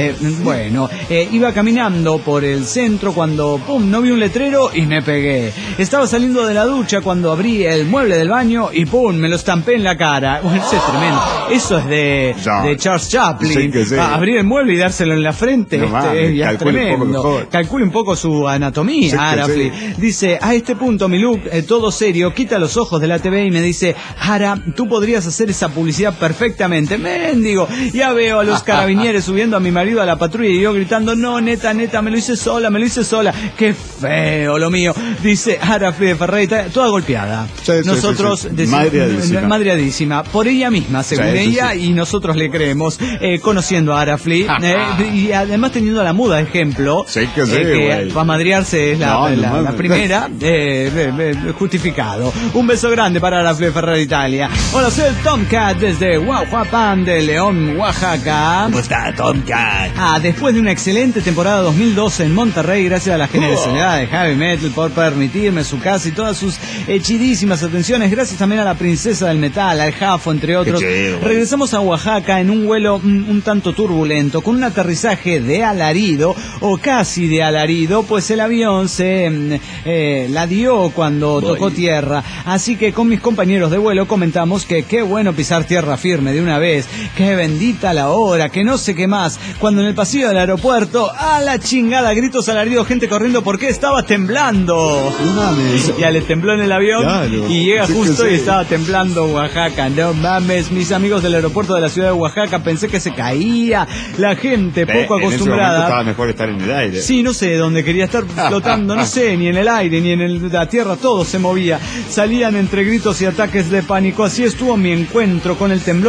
Iba caminando por el centro cuando ¡pum!, no vi un letrero y me pegué. Estaba saliendo de la ducha cuando abrí el mueble del baño y ¡pum!, me lo estampé en la cara. Bueno, eso es tremendo. Eso es de Charles Chaplin. Sí. Abrir el mueble y dárselo en la frente, es tremendo. Calcule un poco su anatomía, Arafli. Dice, a este punto mi look, todo serio, quita los ojos de la TV y me dice, Ara, tú podrías hacer esa publicidad perfectamente. Mendigo, ya veo a los carabineros subiendo a mi marido a la patrulla y yo gritando, no, neta, me lo hice sola. Qué feo lo mío. Dice Arafli de Ferreira, toda golpeada. Nosotros madreadísima. Por ella misma, según ella, y nosotros le creemos, conociendo a Arafli, y además teniendo a la muda ejemplo, que para madrearse es la primera, justificado. Un beso grande para Arafli de Ferreira, Italia. Hola, soy el Tomcat desde Huajuapan de León, Oaxaca. ¿Cómo está, Tomcat? Después de una excelente temporada 2012 en Monterrey, gracias a la generosidad de Heavy Metal por permitirme su casa y todas sus chidísimas atenciones, gracias también a la princesa del metal, al Jafo, entre otros. Regresamos a Oaxaca en un vuelo un tanto turbulento, con un aterrizaje de alarido, o casi de alarido, pues el avión se la dio cuando tocó tierra. Así que con mis compañeros de vuelo comentamos que qué bueno pisar tierra firme de una vez, que bendita la hora, que no sé qué más, cuando en el pasillo del aeropuerto, a la chingada, gritos alaridos, gente corriendo porque estaba temblando. No mames. Ya le tembló en el avión, y llega justo y estaba temblando Oaxaca. No mames, mis amigos del aeropuerto de la ciudad de Oaxaca, pensé que se caía la gente poco acostumbrada. En ese estaba mejor estar en el aire. Sí, no sé dónde quería estar flotando, no sé, ni en el aire, ni en la tierra, todo se movía. Salían entre gritos y ataques de pánico. Así estuvo mi encuentro con el temblor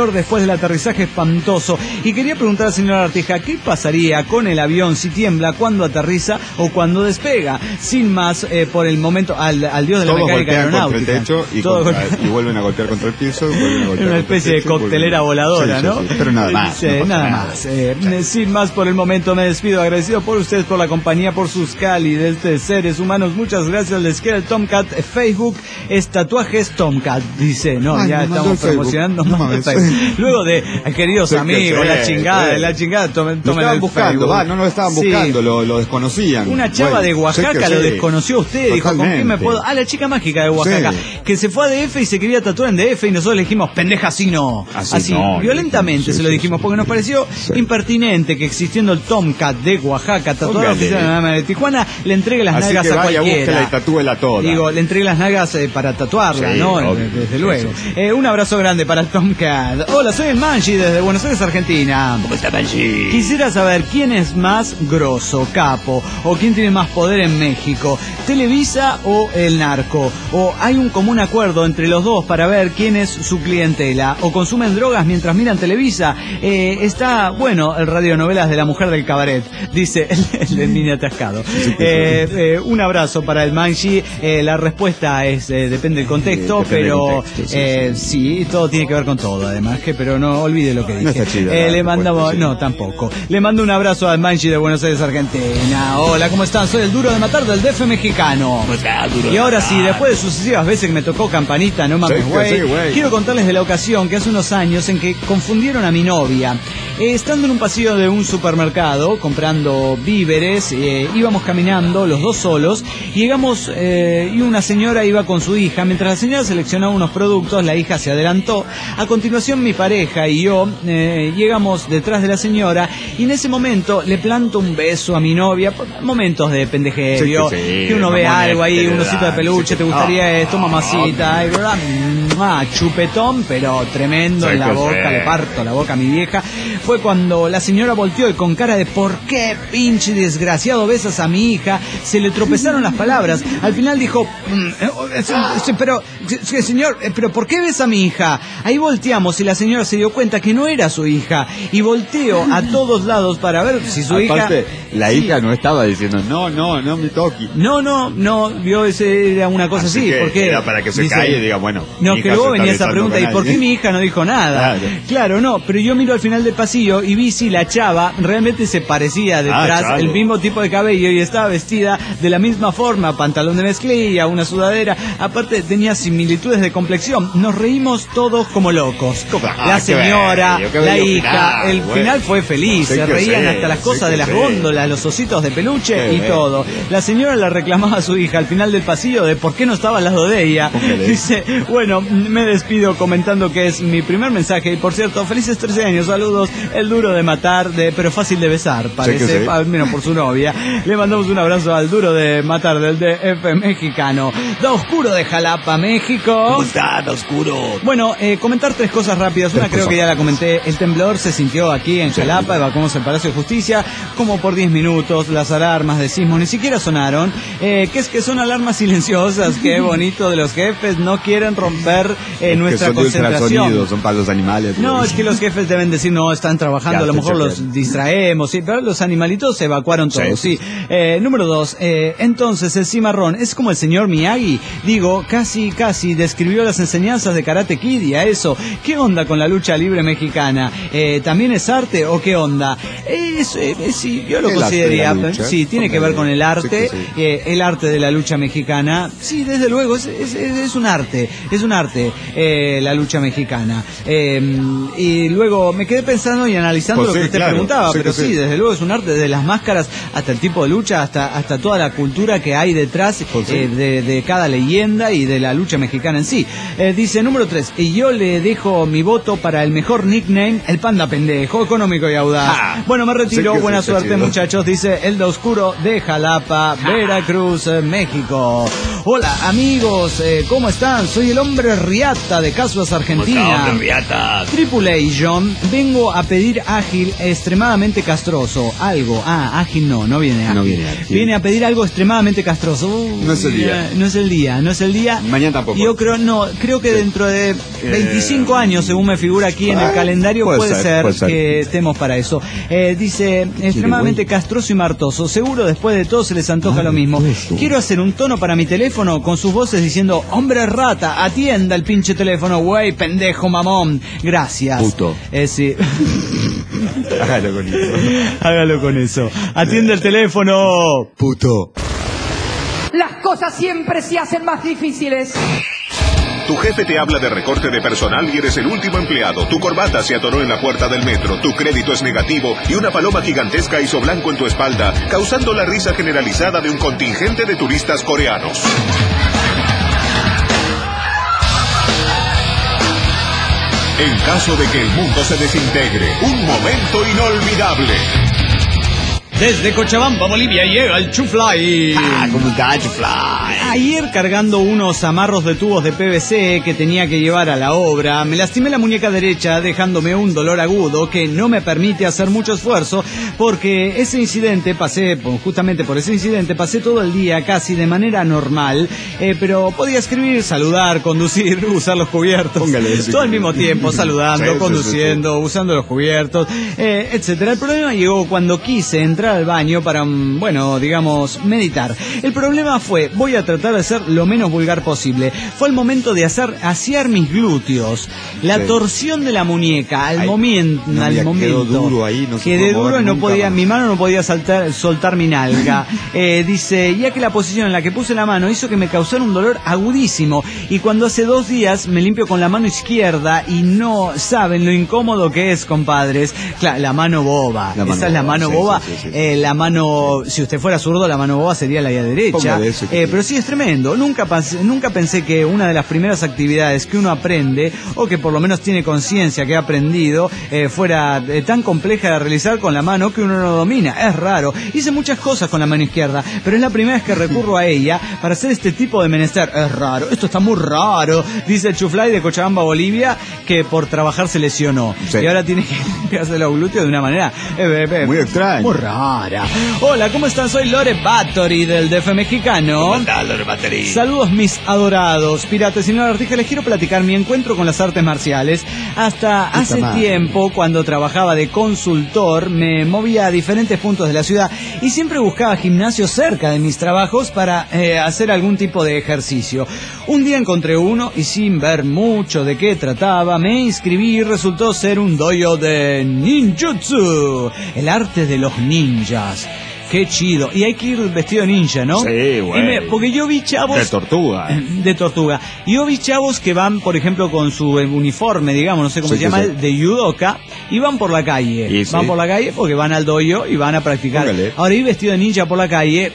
peor después del aterrizaje espantoso. Y quería preguntar al señor Artija, ¿qué pasaría con el avión si tiembla cuando aterriza o cuando despega? Sin más, por el momento, al dios de la mecánica aeronáutica. El techo y vuelven a golpear contra el piso. Una especie de coctelera voladora, ¿no? Pero nada más. Nada más. Sin más, por el momento me despido, agradecido por ustedes, por la compañía, por sus cálidos seres humanos. Muchas gracias. Les queda el Tomcat Facebook, tatuajes Tomcat, dice. No, ya estamos promocionando más. Luego de queridos amigos, la chingada. Lo estaban buscando, no lo estaban buscando, lo desconocían. Una chava de Oaxaca lo desconoció a usted, dijo, ¿con quién me puedo? La chica mágica de Oaxaca, que se fue a DF y se quería tatuar en DF y nosotros le dijimos, pendeja, así no. Así no, violentamente se lo dijimos, porque nos pareció impertinente que existiendo el Tomcat de Oaxaca, tatuador oficial de Tijuana, le entregue las nalgas a cualquiera. Y tatúela toda. Digo, le entregue las nalgas para tatuarla, ¿no? Obvio. Desde luego. Un abrazo grande para el Tomcat. Hola, soy el Manji desde Buenos Aires, Argentina. ¿Cómo está, Manji? Quisiera saber quién es más grosso, capo, o quién tiene más poder en México, Televisa o el narco, o hay un común acuerdo entre los dos para ver quién es su clientela, o consumen drogas mientras miran Televisa. Está bueno el radionovelas de la mujer del cabaret, dice el de Mini Atascado. Un abrazo para el Manji. La respuesta es depende del contexto, pero sí, todo tiene que ver con todo, además, pero no olvide lo que dije. No está chido, le mandamos, no, tampoco. Le mando un abrazo al Manji de Buenos Aires, Argentina. Hola, ¿cómo están? Soy el Duro de Matar del DF mexicano. Y ahora sí, después de sucesivas veces que me tocó campanita, no mames, güey, quiero contarles de la ocasión que hace unos años en que confundieron a mi novia. Estando en un pasillo de un supermercado comprando víveres, íbamos caminando los dos solos, llegamos y una señora iba con su hija. Mientras la señora seleccionaba unos productos, la hija se adelantó. A continuación mi pareja y yo llegamos detrás de la señora y en ese momento le planto un beso a mi novia. Momentos de pendejeo, que uno ve algo ahí, un osito de peluche, te gustaría esto, mamacita, y verdad, chupetón, pero tremendo en la boca, le parto la boca a mi vieja. Fue cuando la señora volteó y con cara de ¿por qué pinche desgraciado besas a mi hija? Se le tropezaron las palabras. Al final dijo, pero señor, pero ¿por qué besa a mi hija? Ahí volteamos y la señora se dio cuenta que no era su hija y volteó a todos lados para ver si su Aparte, hija... la hija no estaba diciendo, no me toqui. No, vio, ese era una cosa así. Porque era para que se caiga y diga, bueno. No, que luego venía esa pregunta, ¿y por qué mi hija no dijo nada? Claro, no, pero yo miro al final del pasillo y vi si la chava realmente se parecía detrás, el mismo tipo de cabello y estaba vestida de la misma forma, pantalón de mezclilla, una sudadera, aparte tenía similitudes de complexión. Nos reímos todos como locos. La señora, la hija, el final fue feliz, se reían hasta las cosas de las góndolas, los ositos de peluche y todo. La señora le reclamaba a su hija al final del pasillo de por qué no estaba al lado de ella. Dice, bueno, me despido comentando que es mi primer mensaje y por cierto, felices 13 años, saludos, el Duro de Matar, pero fácil de besar, parece, menos por su novia. Le mandamos un abrazo al Duro de Matar del DF mexicano. Da Oscuro de Jalapa, México. ¿Cómo está, Da Oscuro? Bueno, comentar tres cosas rápidas. Una creo que ya la comenté. El temblor se sintió aquí en Jalapa, evacuamos el Palacio de Justicia como por 10 minutos. Las alarmas de sismo ni siquiera sonaron. Que son alarmas silenciosas. Qué bonito de los jefes. No quieren romper nuestra concentración. Son para los animales. No, es que los jefes deben decir, no, están trabajando, a lo mejor los distraemos, sí, pero los animalitos se evacuaron todos, sí. Número 2, entonces el cimarrón es como el señor Miyagi, digo, casi describió las enseñanzas de Karate Kid y a eso. ¿Qué onda con la lucha libre mexicana? ¿También es arte o qué onda? Sí, yo lo consideraría, sí, tiene que ver con el arte, el arte de la lucha mexicana, sí, desde luego, es un arte, la lucha mexicana. Y luego me quedé pensando y analizando lo que usted preguntaba, pero sí, desde luego es un arte, desde las máscaras hasta el tipo de lucha, hasta toda la cultura que hay detrás de cada leyenda y de la lucha mexicana en sí. Dice número 3, y yo le dejo mi voto para el mejor nickname, el Panda Pendejo, económico y audaz. Bueno, me retiro, buena suerte muchachos, dice el Da Oscuro de Jalapa, Veracruz, México. Hola amigos, ¿cómo están? Soy el hombre Riata de Casuas Argentina. ¿Cómo está, hombre Riata? Tripulation, vengo a pedir ágil extremadamente castroso. Algo, ágil no viene ágil. No viene ágil. Viene a pedir algo extremadamente castroso. No es el día. No es el día. Mañana tampoco. Yo creo que dentro de 25 años, según me figura aquí en el calendario, puede ser que estemos para eso. Dice, extremadamente castroso y martoso. Seguro después de todo se les antoja lo mismo. Quiero hacer un tono para mi teléfono con sus voces diciendo, hombre rata, atienda el pinche teléfono, güey, pendejo mamón. Gracias. Puto. Sí. Hágalo con eso. Hágalo con eso. Atiende el teléfono. Puto. Las cosas siempre se hacen más difíciles. Tu jefe te habla de recorte de personal y eres el último empleado. Tu corbata se atoró en la puerta del metro. Tu crédito es negativo y una paloma gigantesca hizo blanco en tu espalda, causando la risa generalizada de un contingente de turistas coreanos. En caso de que el mundo se desintegre, un momento inolvidable. Desde Cochabamba, Bolivia, llega el Chufly. ¿Cómo está, Chufly? Ayer, cargando unos amarros de tubos de PVC que tenía que llevar a la obra, me lastimé la muñeca derecha, dejándome un dolor agudo que no me permite hacer mucho esfuerzo, porque justamente por ese incidente, pasé todo el día casi de manera normal, pero podía escribir, saludar, conducir, usar los cubiertos. Póngale todo al mismo tiempo, saludando, conduciendo, usando los cubiertos, etcétera. El problema llegó cuando quise entrar al baño para, digamos, meditar. El problema fue, voy a tratar de ser lo menos vulgar posible. Fue el momento de asear mis glúteos. La torsión de la muñeca, al momento. Quedó duro ahí, quedé duro y no podía, mi mano no podía soltar mi nalga. Dice, ya que la posición en la que puse la mano hizo que me causara un dolor agudísimo. Y cuando hace 2 días me limpio con la mano izquierda y no saben lo incómodo que es, compadres. Claro, la mano boba. Esa es la mano boba. Sí. La mano, si usted fuera zurdo, la mano boba sería la derecha. Pero sí es tremendo. Nunca pensé que una de las primeras actividades que uno aprende, o que por lo menos tiene conciencia que ha aprendido, fuera tan compleja de realizar con la mano que uno no domina. Es raro. Hice muchas cosas con la mano izquierda, pero es la primera vez que recurro a ella para hacer este tipo de menester. Es raro. Esto está muy raro. Dice el Chufly de Cochabamba, Bolivia, que por trabajar se lesionó. Sí. Y ahora tiene que hacer los glúteos de una manera muy extraña. Muy rara. Hola, ¿cómo están? Soy Lore Bathory del DF mexicano. ¿Cómo estás, Lore Bathory? Saludos, mis adorados piratas. Señor Artija, les quiero platicar mi encuentro con las artes marciales. Hasta hace tiempo, cuando trabajaba de consultor, me movía a diferentes puntos de la ciudad y siempre buscaba gimnasios cerca de mis trabajos para hacer algún tipo de ejercicio. Un día encontré uno y sin ver mucho de qué trataba, me inscribí y resultó ser un dojo de ninjutsu, el arte de los ninjas. Qué chido. Y hay que ir vestido de ninja, ¿no? Sí, güey. Porque yo vi chavos... De tortuga. Yo vi chavos que van, por ejemplo, con su uniforme, digamos, no sé cómo se llama, de judoka, y van por la calle. Van por la calle porque van al dojo y van a practicar. Póngale. Ahora ir vestido de ninja por la calle,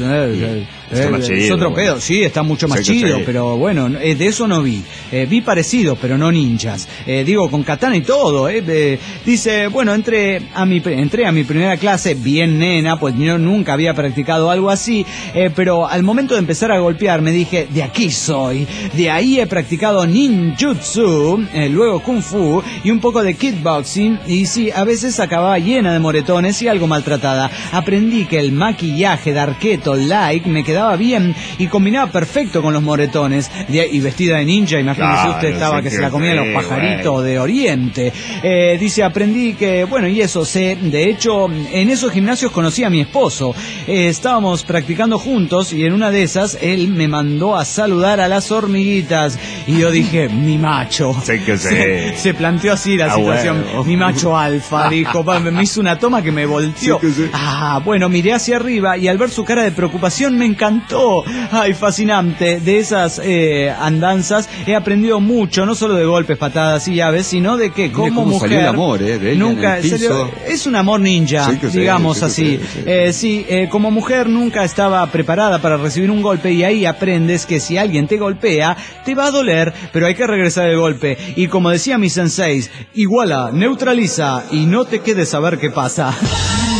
es otro pedo. Sí, está mucho más chido, pero bueno, de eso no vi. Vi parecido, pero no ninjas. Digo, con katana y todo. Dice, bueno, entré a mi primera clase, bien nena, pues yo nunca había practicado algo así, pero al momento de empezar a golpear me dije, de aquí soy. De ahí he practicado ninjutsu, luego kung fu y un poco de kickboxing, y sí, a veces acababa llena de moretones y algo maltratada. Aprendí que el maquillaje de arqueto like me quedaba bien y combinaba perfecto con los moretones. Y vestida de ninja, imagínese usted, estaba que se la comían los pajaritos de Oriente. Dice, aprendí que, bueno, y eso sé, de hecho, en esos gimnasios conocí a mi esposo. Estábamos practicando juntos y en una de esas él me mandó a saludar a las hormiguitas y yo dije, mi macho. Se planteó así la situación. Bueno. Mi macho alfa, dijo, me hizo una toma que me volteó. Bueno, miré hacia arriba y al ver su cara de preocupación me encantó. Ay, fascinante. De esas andanzas he aprendido mucho, no solo de golpes, patadas y llaves, sino de que como mujer salió el amor, de ella nunca, en el piso. Es un amor ninja, digamos así. Como mujer nunca estaba preparada para recibir un golpe y ahí aprendes que si alguien te golpea, te va a doler, pero hay que regresar el golpe. Y como decía mi sensei, iguala, neutraliza y no te quedes a ver qué pasa.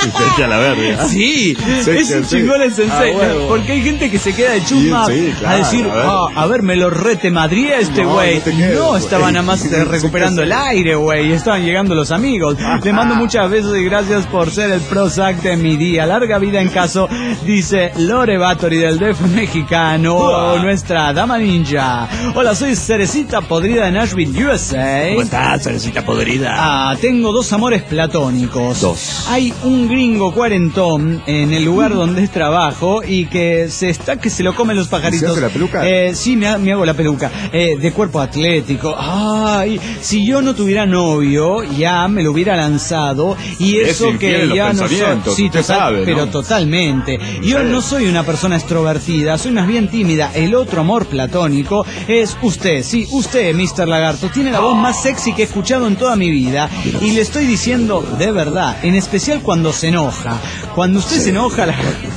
a la verde. Sí, es un chingón el sensei. Porque hay gente que se queda de chusma a decir, a ver, me lo rete Madrid este güey. No, estaban nada más recuperando el aire, güey. Estaban llegando los amigos. Le mando muchas besos y gracias por ser el Prozac de mi día. Larga vida en caso, dice Lore Bathory del DF mexicano, nuestra dama ninja. Hola, soy Cerecita Podrida de Nashville, USA. ¿Cómo estás, Cerecita Podrida? Tengo dos amores platónicos. Hay un gringo cuarentón en el lugar donde trabajo y que se lo comen los pajaritos. ¿Se hace la peluca? Sí, me hago la peluca. De cuerpo atlético. Ay, si yo no tuviera novio, ya me lo hubiera lanzado. Y eso que ya no soy. Sí, pero totalmente. Yo no soy una persona extrovertida, soy más bien tímida. El otro amor platónico es usted. Sí, usted, Mr. Lagarto, tiene la voz más sexy que he escuchado en toda mi vida. Y le estoy diciendo de verdad, en especial cuando se enoja. Cuando usted se enoja,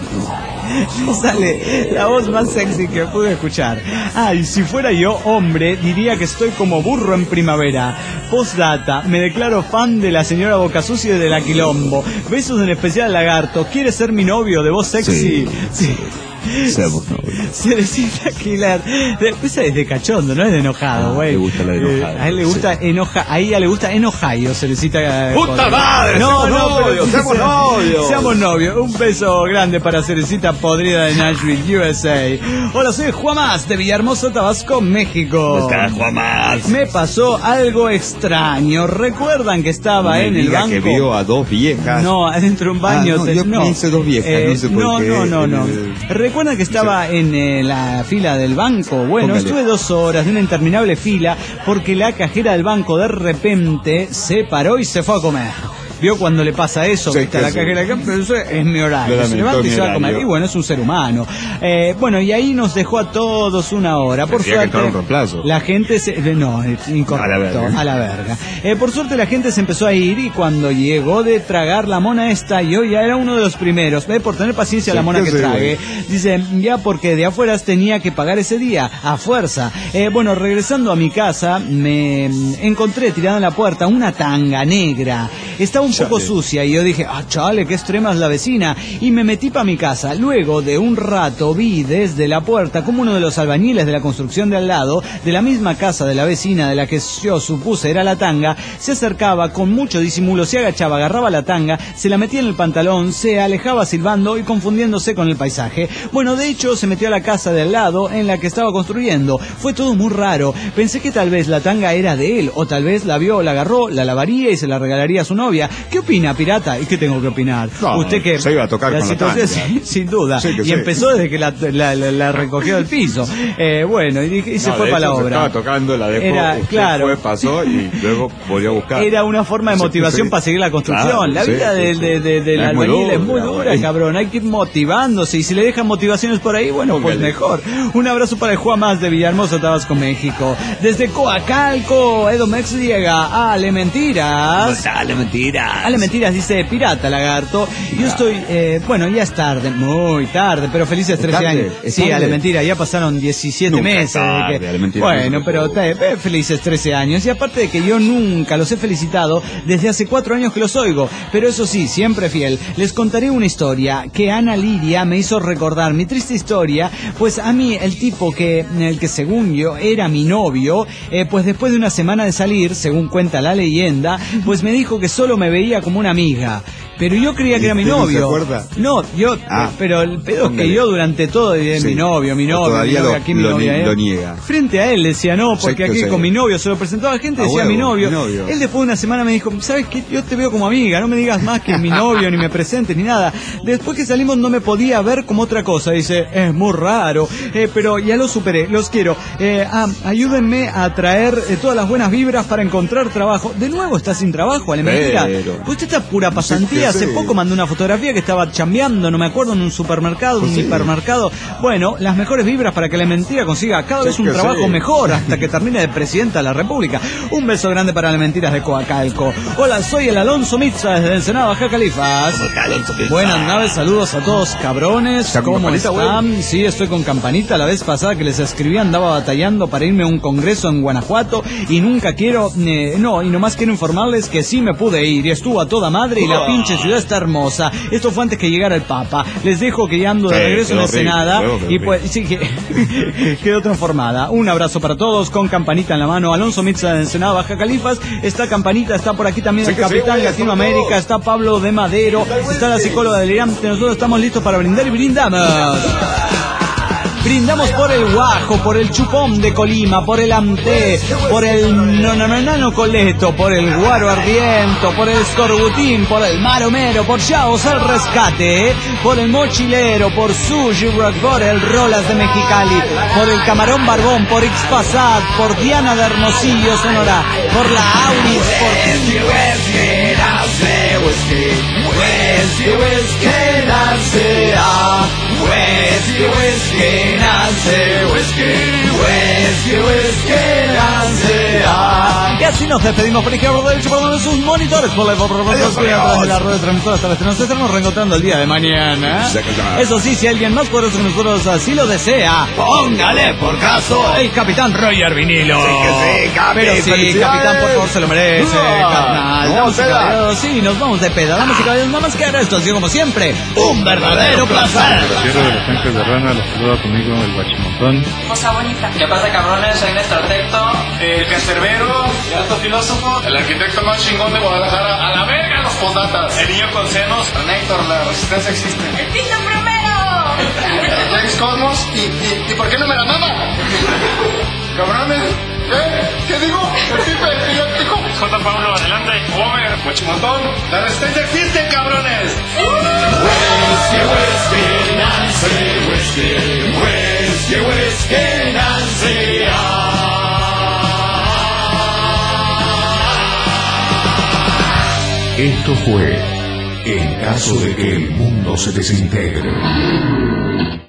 me sale la voz más sexy que pude escuchar. Y si fuera yo hombre, diría que estoy como burro en primavera. Postdata, me declaro fan de la señora Bocasucia y de la Quilombo. Besos en especial al Lagarto. ¿Quiere ser mi novio de voz sexy? Sí. Seamos novios. Cerecita Killer. Esa es de cachondo, no es de enojado, güey. Le gusta la de enojado. A él le gusta a ella le gusta enojayo, Cerecita. ¡Puta madre! Seamos novios. Un beso grande para Cerecita Podrida de Nashville, USA. Hola, soy Juanás de Villahermosa, Tabasco, México. ¿Cómo estás, Juanás? Me pasó algo extraño. ¿Recuerdan que estaba en el banco? Que vio a dos viejas. No, adentro de un baño. Yo hice dos viejas, no sé por qué. No. ¿Recuerdan que estaba en la fila del banco? Bueno, estuve 2 horas de una interminable fila porque la cajera del banco de repente se paró y se fue a comer. ¿Vio cuando le pasa eso? Sí, ¿Viste? A la cajera acá, pero eso es mi horario. Se levanta y se va a comer. Y bueno, es un ser humano. Bueno, y ahí nos dejó a todos 1 hora. Por suerte, la gente no, es incorrecto. A la verga. Por suerte la gente se empezó a ir y cuando llegó de tragar la mona esta, yo ya era uno de los primeros. Por tener paciencia la mona que trague. Dice, ya porque de afuera tenía que pagar ese día, a fuerza. Bueno, regresando a mi casa, me encontré tirada en la puerta una tanga negra. Estaba un poco sucia y yo dije, chale, qué extrema es la vecina, y me metí para mi casa. Luego de un rato vi desde la puerta como uno de los albañiles de la construcción de al lado, de la misma casa de la vecina de la que yo supuse era la tanga, se acercaba con mucho disimulo, se agachaba, agarraba la tanga, se la metía en el pantalón, se alejaba silbando y confundiéndose con el paisaje. Bueno, de hecho se metió a la casa de al lado en la que estaba construyendo. Fue todo muy raro. Pensé que tal vez la tanga era de él, o tal vez la vio, la agarró, la lavaría y se la regalaría a su novia. ¿Qué opina, pirata? ¿Y qué tengo que opinar? No, usted que se iba a tocar con la tanga. Sin duda. Sí, y empezó desde que la recogió del piso. Bueno, y se fue para la obra. Estaba tocando, la dejó, claro. Fue, pasó y luego volvió a buscar. Era una forma de motivación para seguir la construcción. Claro, la vida del albañil es muy dura, cabrón. Hay que ir motivándose y si le dejan motivaciones por ahí, bueno, pues mejor. Un abrazo para el Juan Más de Villahermosa, Tabasco, México. Desde Coacalco, Edomex llega Ale Mentiras. Ale Mentiras. Ale Mentiras dice Pirata Lagarto. Yo estoy, bueno, ya es tarde, muy tarde, pero felices 13 años. Sí, Ale Mentira, ya pasaron 17 meses. Bueno, pero felices 13 años. Y aparte de que yo nunca los he felicitado, desde hace 4 años que los oigo. Pero eso sí, siempre fiel. Les contaré una historia que Ana Lidia me hizo recordar. Mi triste historia, pues a mí el tipo el que según yo era mi novio, pues después de una semana de salir, según cuenta la leyenda, pues me dijo que solo me veía como una amiga. Pero yo creía que era mi novio. ¿No se acuerda? No, pero el pedo es que yo durante todo mi novio, aquí mi novia, lo niega. Frente a él decía no, porque aquí con mi novio se lo presentaba a gente, decía mi novio. Él después de una semana me dijo, ¿sabes qué? Yo te veo como amiga, no me digas más que mi novio, ni me presentes, ni nada. Después que salimos no me podía ver como otra cosa, dice, es muy raro, pero ya lo superé, los quiero. Ayúdenme a traer todas las buenas vibras para encontrar trabajo. De nuevo está sin trabajo, Ale Mentira. Usted está pura pasantía. Hace poco mandó una fotografía que estaba chambeando, no me acuerdo, en un supermercado, un hipermercado. Bueno, las mejores vibras para que La Mentira consiga cada vez un trabajo mejor hasta que termine de presidenta de la República. Un beso grande para Las Mentiras de Coacalco. Hola, soy el Alonso Mitza desde Ensenada, Baja Califas. Buenas naves, saludos a todos, cabrones. ¿Cómo están? Sí, estoy con campanita. La vez pasada que les escribí andaba batallando para irme a un congreso en Guanajuato y nunca quiero, y nomás quiero informarles que sí me pude ir y estuvo a toda madre y la pinche ciudad está hermosa. Esto fue antes que llegara el Papa. Les dejo que ya ando de regreso en Ensenada y pues sí que quedó transformada. Un abrazo para todos con campanita en la mano. Alonso Mitza de Ensenada, Baja Califas. Está Campanita, está por aquí también el Capitán Latinoamérica, está Pablo de Madero, está la psicóloga delirante. Nosotros estamos listos para brindar y brindamos. Brindamos por el Guajo, por el Chupón de Colima, por el Amté, por el Nano Coleto, por el Guaro Ardiento, por el Scorbutín, por el Maromero, por Chaos al Rescate, por el Mochilero, por Sushi Rock, por el Rolas de Mexicali, por el Camarón Barbón, por Ixpasat, por Diana de Hermosillo, Sonora, por la Auris, y así nos despedimos por izquierda por derecho por sus monitores por la de la red transmisora hasta las 3. Nos estaremos reencontrando el día de mañana. Eso sí, si alguien más poderoso que nosotros así lo desea, póngale por caso el Capitán Roger Vinilo. Pero sí, Capitán, por favor, se lo merece, carnal. Sí, nos vamos de peda. Damas y caballeros, nada más que ahora esto ha sido como siempre un verdadero placer. Cierro de los Ángeles de Rana, los saluda conmigo el Guachimontón. Cosa bonita. ¿Qué pasa, cabrones? Soy Néstor Tecto, el cancerbero, el alto filósofo, el arquitecto más chingón de Guadalajara. A la verga los podatas. El niño con senos. Néctor, la resistencia existe. ¡El Pito Primero! James Cosmos. ¿Y por qué no me la mama? Cabrones. ¿Qué digo? El Pipe, ¿qué dijo? J. Pablo, adelante. Homer, Guachimontón. La resistencia existe, cabrones. Esto fue En caso de que el mundo se desintegre.